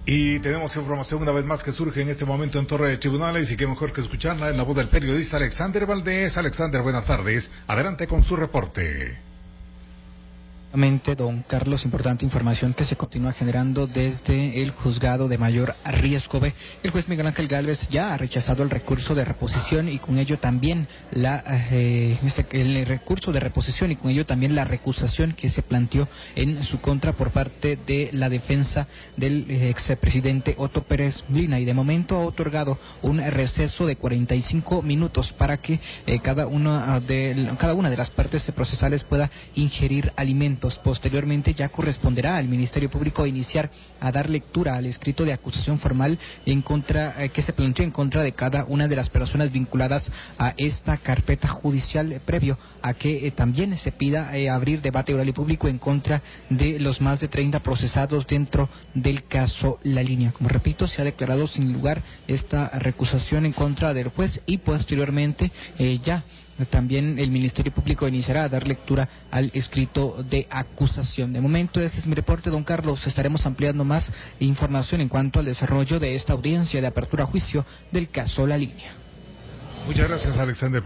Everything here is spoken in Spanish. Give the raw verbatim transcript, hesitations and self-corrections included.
Y tenemos información una vez más que surge en este momento en Torre de Tribunales y que mejor que escucharla en la voz del periodista Alexander Valdés. Alexander, buenas tardes. Adelante con su reporte. Don Carlos, importante información que se continúa generando desde el juzgado de mayor riesgo B. El juez Miguel Ángel Gálvez ya ha rechazado el recurso de reposición y con ello también la eh, el recurso de reposición y con ello también la recusación que se planteó en su contra por parte de la defensa del expresidente Otto Pérez Molina, y de momento ha otorgado un receso de cuarenta y cinco minutos para que eh, cada una de cada una de las partes procesales pueda ingerir alimentos. Posteriormente ya corresponderá al Ministerio Público iniciar a dar lectura al escrito de acusación formal en contra eh, que se planteó en contra de cada una de las personas vinculadas a esta carpeta judicial, eh, previo a que eh, también se pida eh, abrir debate oral y público en contra de los más de treinta procesados dentro del caso La Línea. Como repito, se ha declarado sin lugar esta recusación en contra del juez y posteriormente eh, ya también el Ministerio Público iniciará a dar lectura al escrito de acusación. De momento, este es mi reporte, don Carlos. Estaremos ampliando más información en cuanto al desarrollo de esta audiencia de apertura a juicio del caso La Línea. Muchas gracias, Alexander.